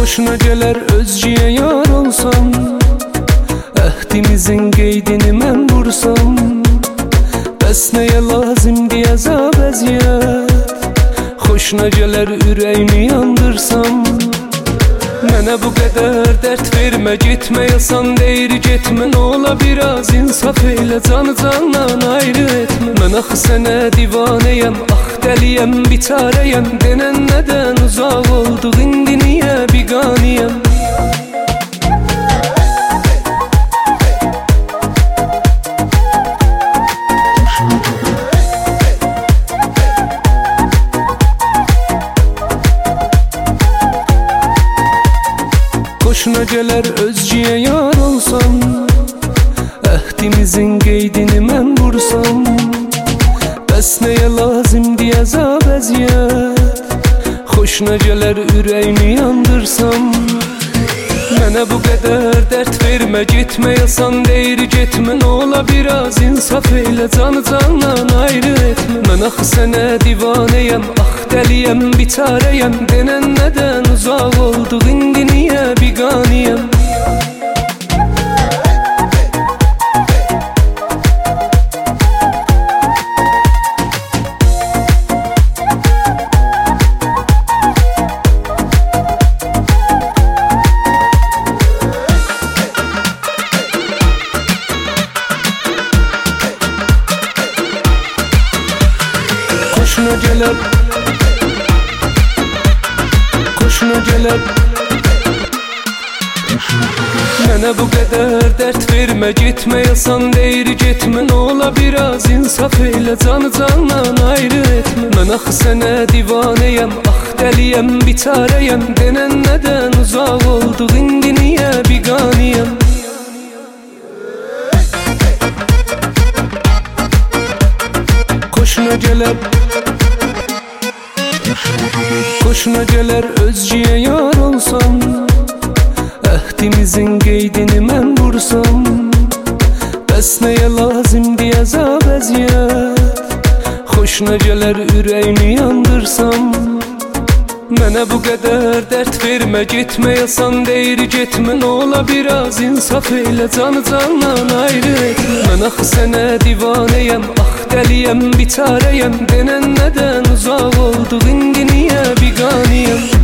Xoşuna gələr özgəyə yar olsam, əhdimizin qeydini mən vursam. Bəs nəyə lazimdir əzab əziyyət, xoşuna gələr ürəyini yandırsam. Mənə bu qədər dərd vermə, getmə yasan deyir getmə. Nə ola biraz insaf eylə, canı candan ayrı etmə. Mən axı sənə divanəyəm, ax dəliyəm, bitarəyəm. Denən nədən uzaq olduq, indi niyə biqaniyəm? Xoşuna gələr özgəyə yar olsam, əhdimizin qeydini mən vursam. Bəs nəyə lazimdir əzab əziyyət, xoşuna gələr ürəyini yandırsam. Mənə bu qədər dərd vermə, getmə yasan deyir getmə. Nə ola biraz insaf eylə, canı candan ayrı etmə. Mən axı sənə divanəyəm, ax dəliyəm, bitarəyəm. Denən nədən uzaq olduq, indi niyə biqaniyəm? Xoşuna gələr, xoşuna gələr. Mənə bu qədər dərd vermə, getmə yasan deyir getmə. Nə ola biraz insaf eylə, canı candan ayrı etmə. Mən axı sənə divanəyəm, ax dəliyəm, bitarəyəm. Denən nədən uzaq olduq, indi niyə biqaniyəm? Xoşuna gələr, xoşuna gələr özgəyə yar olsam, əhdimizin qeydini mən vursam. Bəs nəyə lazimdir əzab əziyyət, xoşuna gələr ürəyini yandırsam. Mənə bu qədər dərd vermə, getmə yasan deyir getmə. Nə ola biraz insaf eylə, canı candan ayrı etmə. Mən axı sənə divanəyəm, ax dəliyəm, bitarəyəm. Denən nədən uzaq olduq, indi niyə biqaniyəm?